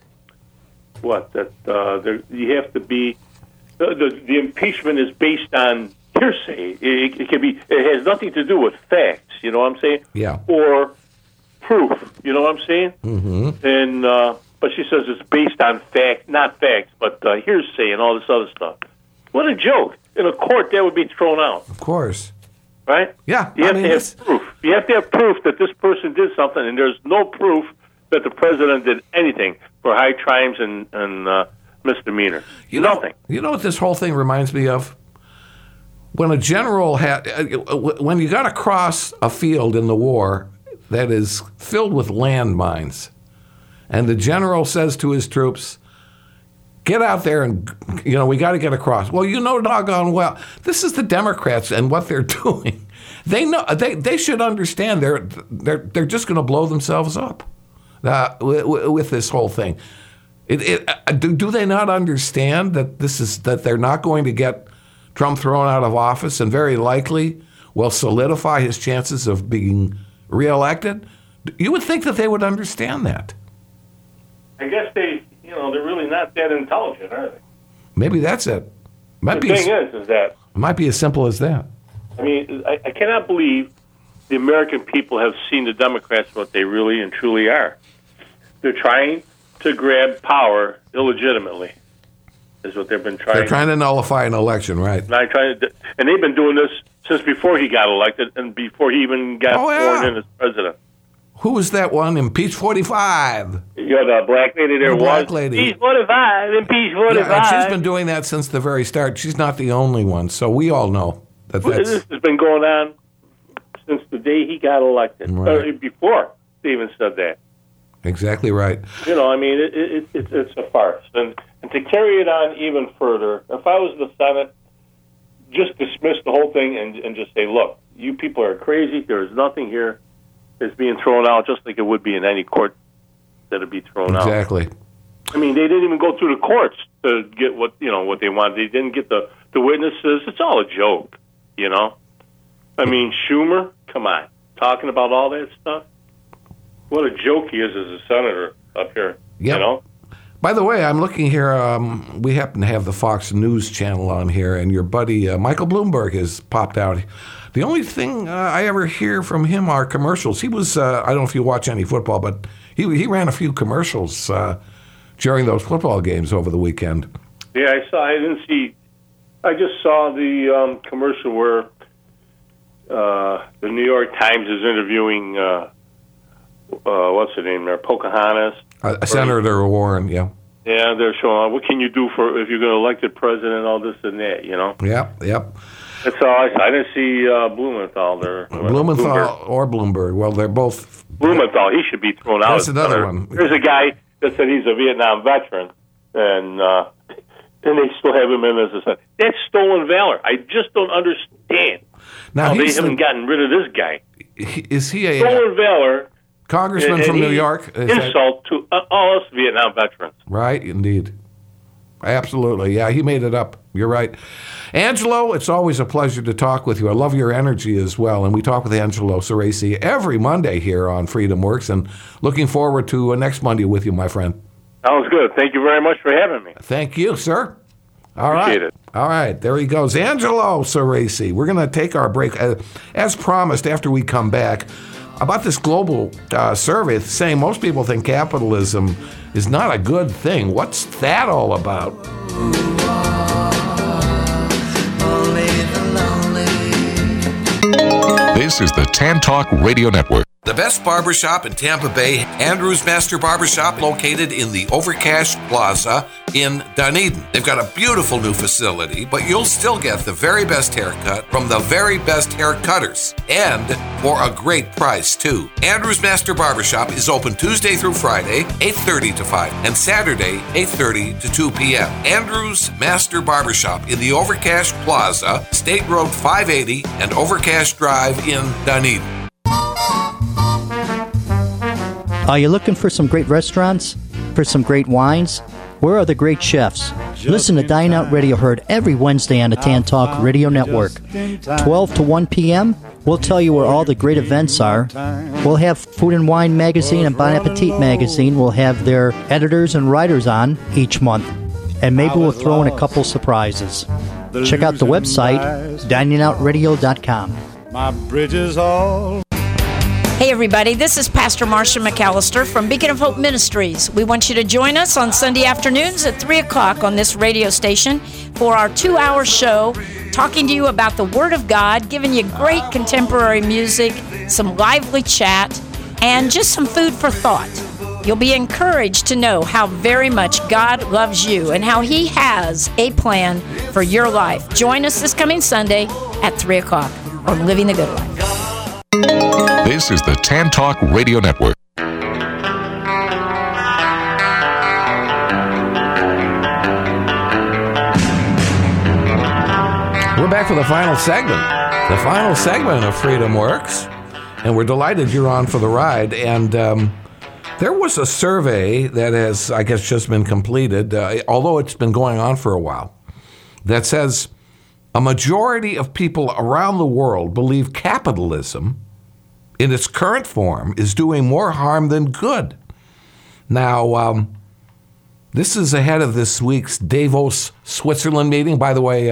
you have to be the impeachment is based on hearsay. It can be. It has nothing to do with facts. You know what I'm saying? Yeah. Or proof. You know what I'm saying? Mm-hmm. And but she says it's based on not facts, but hearsay and all this other stuff. What a joke! In a court, that would be thrown out. Of course. Right? Yeah. You have to have proof. You have to have proof that this person did something, and there's no proof that the president did anything for high crimes and misdemeanors. Nothing. You know what this whole thing reminds me of? When a general when you got to cross a field in the war that is filled with landmines, and the general says to his troops, get out there and, we got to get across. Well, doggone well, this is the Democrats and what they're doing. They know they should understand they're just going to blow themselves up with this whole thing. Do they not understand that that they're not going to get Trump thrown out of office and very likely will solidify his chances of being reelected? You would think that they would understand that. I guess they're really not that intelligent, are they? Maybe that's it. The thing is that it might be as simple as that. I mean, I cannot believe the American people have seen the Democrats what they really and truly are. They're trying to grab power illegitimately. is what they've been trying. They're trying to nullify an election, right? And they've been doing this since before he got elected and before he even got sworn in as president. Who was that one? Impeach 45. You got the black lady there. The black lady. Impeach 45. Impeach 45. Yeah, and she's been doing that since the very start. She's not the only one, so we all know that that's... This has been going on since the day he got elected. Right. Before they even said that. Exactly right. You know, I mean, it's a farce. And to carry it on even further, if I was the Senate, just dismiss the whole thing and just say, look, you people are crazy. There is nothing here that's being thrown out, just like it would be in any court that would be thrown out. Exactly. I mean, they didn't even go through the courts to get what they wanted. They didn't get the witnesses. It's all a joke, you know. I mean, Schumer, come on, talking about all that stuff. What a joke he is as a senator up here, Yep. you know. By the way, I'm looking here. We happen to have the Fox News channel on here, and your buddy Michael Bloomberg has popped out. The only thing I ever hear from him are commercials. He was, I don't know if you watch any football, but he ran a few commercials during those football games over the weekend. Yeah, I just saw the commercial where the New York Times is interviewing, what's her name there, Pocahontas. Senator Warren, yeah. Yeah, they're showing what can you do for if you're going to elected president, all this and that, you know. Yep. That's all I saw. I didn't see Blumenthal there. Blumenthal or Bloomberg. Well, they're both. Blumenthal, he should be thrown out. That's another one. There's a guy that said he's a Vietnam veteran, and they still have him in as a senator. That's stolen valor. I just don't understand how they haven't gotten rid of this guy. Is he a stolen valor? Congressman from New York? Insult to all us Vietnam veterans. Right, indeed. Absolutely. Yeah, he made it up. You're right. Angelo, it's always a pleasure to talk with you. I love your energy as well. And we talk with Angelo Ceresi every Monday here on Freedom Works. And looking forward to next Monday with you, my friend. Sounds good. Thank you very much for having me. Thank you, sir. Appreciate it. All right. There he goes. Angelo Ceresi. We're going to take our break. As promised, after we come back, about this global survey saying most people think capitalism is not a good thing. What's that all about? This is the Tan Talk Radio Network. The best barbershop in Tampa Bay, Andrew's Master Barbershop, located in the Overcash Plaza in Dunedin. They've got a beautiful new facility, but you'll still get the very best haircut from the very best hair cutters, and for a great price, too. Andrew's Master Barbershop is open Tuesday through Friday, 8:30 to 5, and Saturday, 8:30 to 2 p.m. Andrew's Master Barbershop in the Overcash Plaza, State Road 580 and Overcash Drive in Dunedin. Are you looking for some great restaurants? For some great wines? Where are the great chefs? Listen to Dine Out Radio, heard every Wednesday on the Tan Talk Radio Network. 12 to 1 p.m., we'll tell you where all the great events are. We'll have Food and Wine Magazine and Bon Appetit Magazine. We'll have their editors and writers on each month. And maybe we'll throw in a couple surprises. Check out the website, diningoutradio.com. My bridges all... Hey everybody, this is Pastor Marcia McAllister from Beacon of Hope Ministries. We want you to join us on Sunday afternoons at 3 o'clock on this radio station for our 2-hour show, talking to you about the Word of God, giving you great contemporary music, some lively chat, and just some food for thought. You'll be encouraged to know how very much God loves you and how He has a plan for your life. Join us this coming Sunday at 3 o'clock on Living the Good Life. This is the Tan Talk Radio Network. We're back for the final segment of Freedom Works, and we're delighted you're on for the ride. And there was a survey that has, I guess, just been completed, although it's been going on for a while, that says a majority of people around the world believe capitalism in its current form is doing more harm than good. Now, this is ahead of this week's Davos, Switzerland meeting. By the way,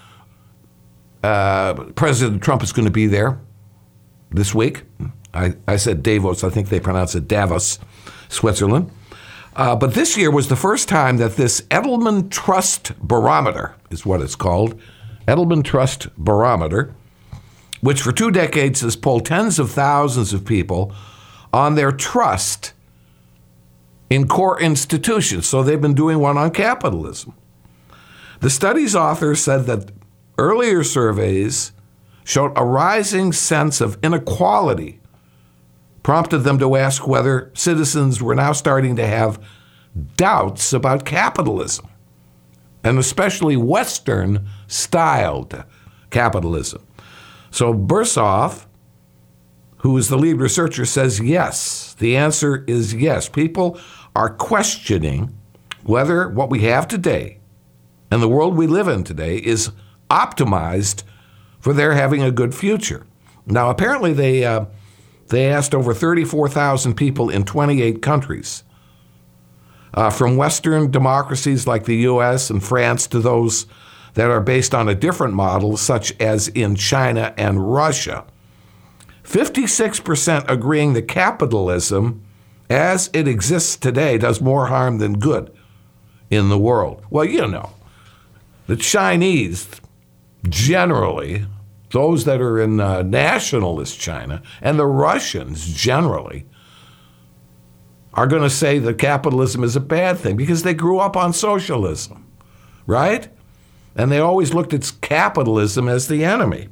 President Trump is going to be there this week. I said Davos. I think they pronounce it Davos, Switzerland. But this year was the first time that this Edelman Trust Barometer is what it's called, Edelman Trust Barometer, which for 2 decades has polled tens of thousands of people on their trust in core institutions. So they've been doing one on capitalism. The study's author said that earlier surveys showed a rising sense of inequality, prompted them to ask whether citizens were now starting to have doubts about capitalism, and especially Western-styled capitalism. So Bursoff, who is the lead researcher, says yes. The answer is yes. People are questioning whether what we have today and the world we live in today is optimized for their having a good future. Now, apparently they asked over 34,000 people in 28 countries, from Western democracies like the U.S. and France to those that are based on a different model, such as in China and Russia. 56% agreeing that capitalism, as it exists today, does more harm than good in the world. Well, you know, the Chinese, generally, those that are in nationalist China, and the Russians, generally, are going to say that capitalism is a bad thing because they grew up on socialism, right? And they always looked at capitalism as the enemy.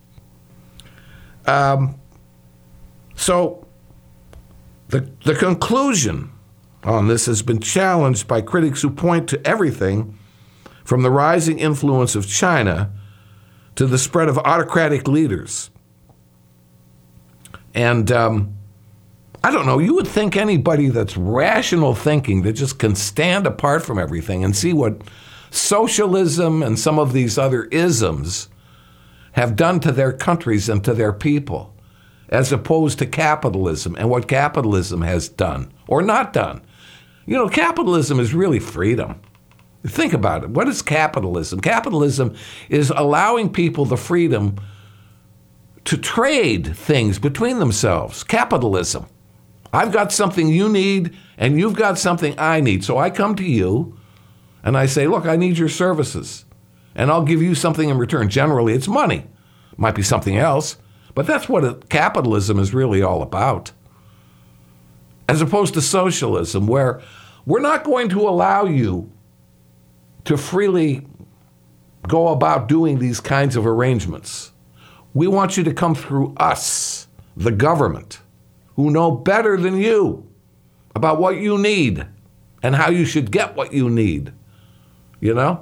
So the conclusion on this has been challenged by critics who point to everything from the rising influence of China to the spread of autocratic leaders. And I don't know, you would think anybody that's rational thinking that just can stand apart from everything and see what socialism and some of these other isms have done to their countries and to their people, as opposed to capitalism and what capitalism has done or not done. You know, capitalism is really freedom. Think about it. What is capitalism? Capitalism is allowing people the freedom to trade things between themselves. Capitalism. I've got something you need, and you've got something I need. So I come to you, and I say, look, I need your services, and I'll give you something in return. Generally, it's money. Might be something else, but that's what capitalism is really all about. As opposed to socialism, where we're not going to allow you to freely go about doing these kinds of arrangements. We want you to come through us, the government, who know better than you about what you need and how you should get what you need, you know?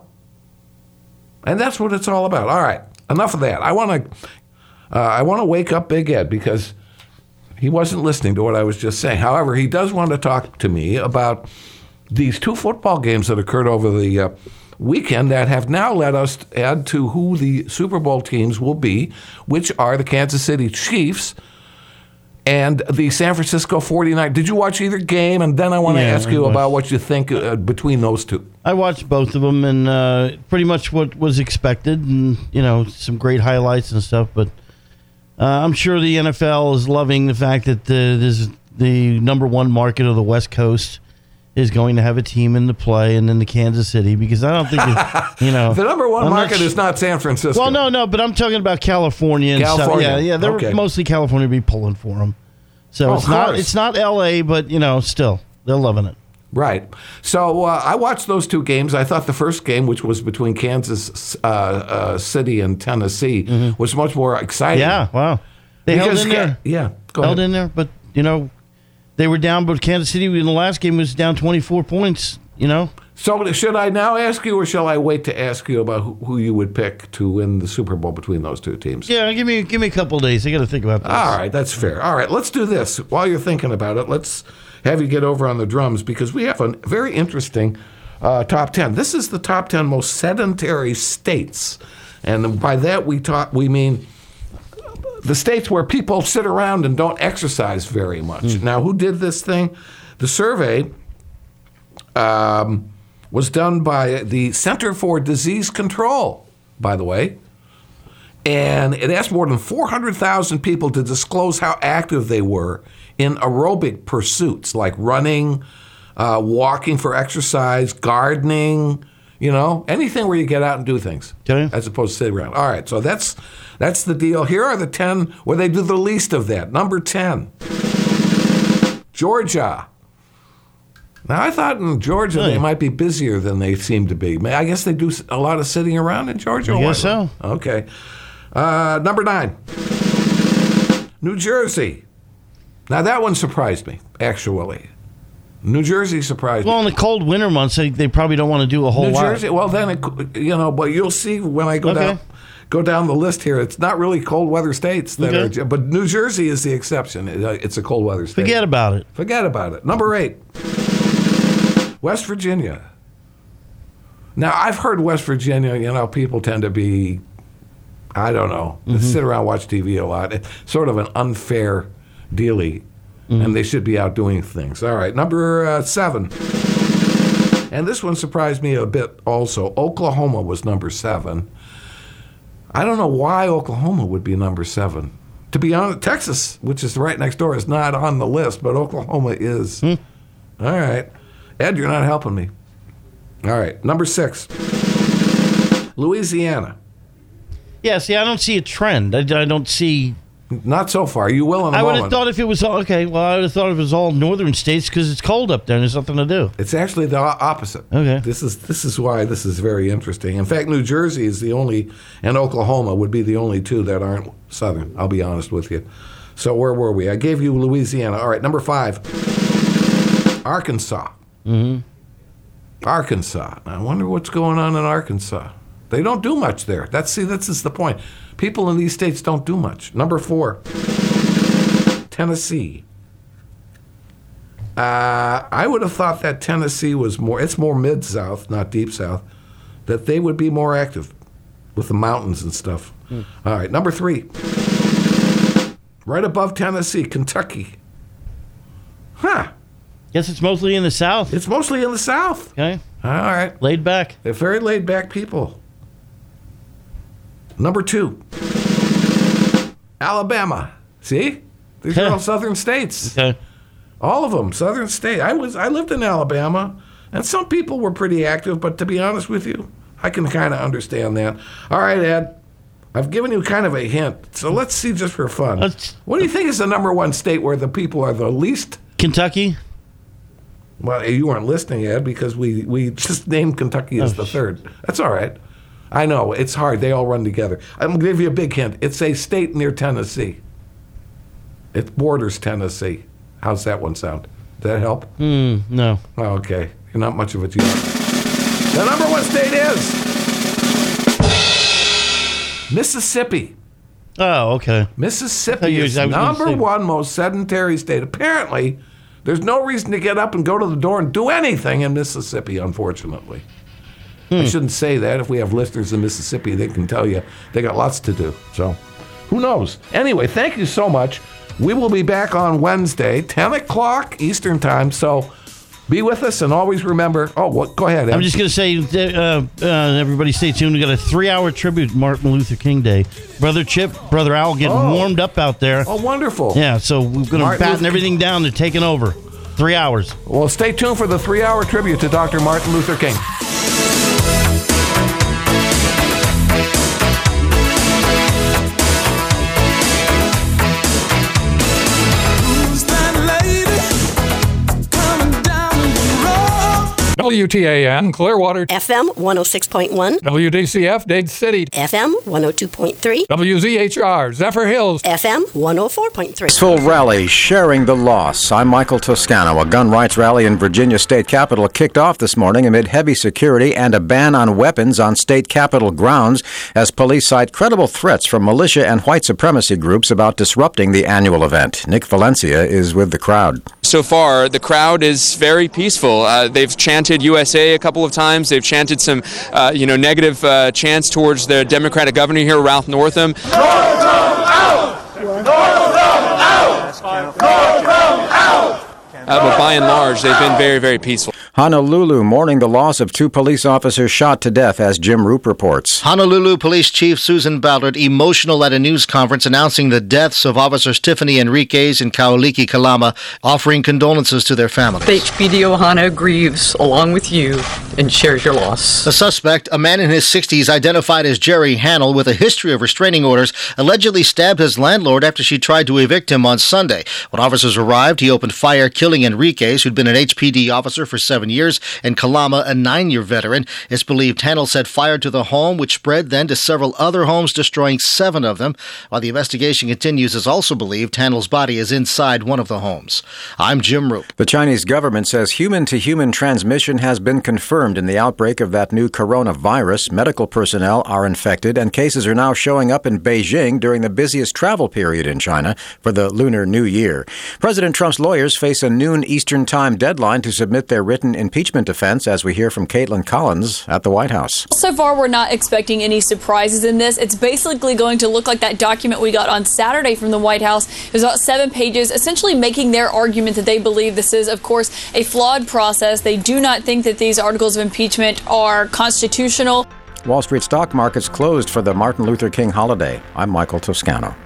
And that's what it's all about. All right, enough of that. I want to wake up Big Ed because he wasn't listening to what I was just saying. However, he does want to talk to me about these 2 football games that occurred over the weekend that have now led us to add to who the Super Bowl teams will be, which are the Kansas City Chiefs and the San Francisco 49ers. Did you watch either game? And then I want to ask you about what you think between those two. I watched both of them, and pretty much what was expected, and, you know, some great highlights and stuff. But I'm sure the NFL is loving the fact that the number one market of the West Coast is going to have a team in the play, and then the Kansas City, because I don't think, you know. The number one market is not San Francisco. Well, no, but I'm talking about California. California. Yeah, they're mostly California be pulling for them. So it's not L.A., but, you know, still, they're loving it. Right. So I watched those 2 games. I thought the first game, which was between Kansas City and Tennessee, was much more exciting. Yeah, wow. They held in there. Yeah, go held ahead. in there, but, you know, they were down, but Kansas City in the last game was down 24 points, you know. So should I now ask you, or shall I wait to ask you about who you would pick to win the Super Bowl between those 2 teams? Yeah, give me a couple of days. I got to think about this. All right, that's fair. All right, let's do this. While you're thinking about it, let's have you get over on the drums, because we have a very interesting top 10. This is the top 10 most sedentary states. And by that we mean the states where people sit around and don't exercise very much. Now, who did this thing? The survey was done by the Center for Disease Control, by the way. And it asked more than 400,000 people to disclose how active they were in aerobic pursuits like running, walking for exercise, gardening, anything where you get out and do things, as opposed to sit around. All right, so that's the deal. Here are the 10 where they do the least of that. Number 10, Georgia. Now, I thought in Georgia they might be busier than they seem to be. I guess they do a lot of sitting around in Georgia. I guess so. Okay. Number 9, New Jersey. Now, that one surprised me, actually. New Jersey surprised me. Well, in the cold winter months, they probably don't want to do a whole lot. New Jersey, well, then, but you'll see when I go down the list here. It's not really cold weather states that are, but New Jersey is the exception. It's a cold weather state. Forget about it. Number 8, West Virginia. Now, I've heard West Virginia, people tend to be, I don't know, sit around, watch TV a lot. It's sort of an unfair dealie, and they should be out doing things. All right, number 7. And this one surprised me a bit also. Oklahoma was number 7. I don't know why Oklahoma would be number 7. To be honest, Texas, which is right next door, is not on the list, but Oklahoma is. All right. Ed, you're not helping me. All right. Number 6. Louisiana. Yeah, see, I don't see a trend. I don't see... Not so far. You will in a moment. I would have thought if it was all... Okay, well, I would have thought if it was all northern states because it's cold up there and there's nothing to do. It's actually the opposite. Okay. This is why this is very interesting. In fact, New Jersey is the only, and Oklahoma would be the only 2 that aren't southern. I'll be honest with you. So where were we? I gave you Louisiana. All right, number 5. Arkansas. Arkansas. I wonder what's going on in Arkansas. They don't do much there. This is the point. People in these states don't do much. Number 4, Tennessee. I would have thought that Tennessee was it's more mid-south, not deep south, that they would be more active with the mountains and stuff. All right, number 3, right above Tennessee, Kentucky. Guess it's mostly in the South. It's mostly in the South. Okay. All right. Laid back. They're very laid back people. Number 2, Alabama. See? These are all southern states. Okay. All of them, southern state. I lived in Alabama, and some people were pretty active, but to be honest with you, I can kind of understand that. All right, Ed, I've given you kind of a hint, so let's see just for fun. What do you think is the number 1 state where the people are the least? Kentucky. Well, you weren't listening, Ed, because we just named Kentucky as the 3rd. That's all right. I know, it's hard. They all run together. I'm going to give you a big hint. It's a state near Tennessee. It borders Tennessee. How's that one sound? Does that help? No. Oh, okay. You're not much of a geologist. The number 1 state is Mississippi. Oh, okay. Mississippi is number 1 most sedentary state. Apparently, there's no reason to get up and go to the door and do anything in Mississippi, unfortunately. I shouldn't say that. If we have listeners in Mississippi, they can tell you they got lots to do. So, who knows? Anyway, thank you so much. We will be back on Wednesday, 10 o'clock Eastern Time. So, be with us and always remember. Go ahead, Ed. I'm just going to say, everybody stay tuned. We got a 3-hour tribute to Martin Luther King Day. Brother Chip, Brother Al getting warmed up out there. Oh, wonderful. Yeah, so we're going to batten everything down. They're taking over. 3 hours. Well, stay tuned for the 3-hour tribute to Dr. Martin Luther King. WTAN, Clearwater. FM 106.1. WDCF, Dade City. FM 102.3. WZHR, Zephyr Hills. FM 104.3. Peaceful rally sharing the loss. I'm Michael Toscano. A gun rights rally in Virginia State Capitol kicked off this morning amid heavy security and a ban on weapons on state capitol grounds as police cite credible threats from militia and white supremacy groups about disrupting the annual event. Nick Valencia is with the crowd. So far, the crowd is very peaceful. They've chanted USA a couple of times. They've chanted some, negative chants towards the Democratic governor here, Ralph Northam. Northam out! Northam out! Northam out! But by and large, they've been very, very peaceful. Honolulu mourning the loss of 2 police officers shot to death, as Jim Roop reports. Honolulu Police Chief Susan Ballard emotional at a news conference announcing the deaths of Officers Tiffany Enriquez and Kaoliki Kalama, offering condolences to their families. The HPD Ohana grieves along with you and shares your loss. The suspect, a man in his 60s identified as Jerry Hannell with a history of restraining orders, allegedly stabbed his landlord after she tried to evict him on Sunday. When officers arrived, he opened fire, killing Enriquez, who'd been an HPD officer for 7 years, and Kalama, a 9-year veteran. It's believed Hannell set fire to the home, which spread then to several other homes, destroying 7 of them. While the investigation continues, it's also believed Hannell's body is inside one of the homes. I'm Jim Roop. The Chinese government says human-to-human transmission has been confirmed in the outbreak of that new coronavirus. Medical personnel are infected, and cases are now showing up in Beijing during the busiest travel period in China for the Lunar New Year. President Trump's lawyers face a noon Eastern Time deadline to submit their written impeachment defense, as we hear from Caitlin Collins at the White House. So far, we're not expecting any surprises in this. It's basically going to look like that document we got on Saturday from the White House. It was about 7 pages, essentially making their argument that they believe this is, of course, a flawed process. They do not think that these articles of impeachment are constitutional. Wall Street stock markets closed for the Martin Luther King holiday. I'm Michael Toscano.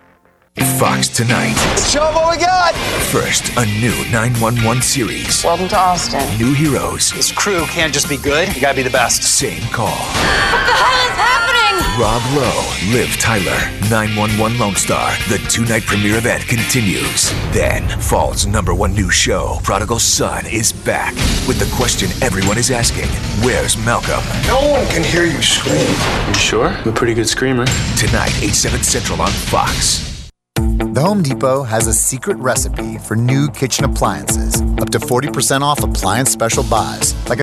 Fox Tonight. Show what we got. First, a new 911 series. Welcome to Austin. New heroes. This crew can't just be good. You gotta be the best. Same call. What the hell is happening? Rob Lowe, Liv Tyler, 911 Lone Star. The 2-night premiere event continues. Then, fall's #1 new show, Prodigal Son, is back with the question everyone is asking: where's Malcolm? No one can hear you scream. You sure? I'm a pretty good screamer. Tonight, 8/7 Central on Fox. The Home Depot has a secret recipe for new kitchen appliances. Up to 40% off appliance special buys, like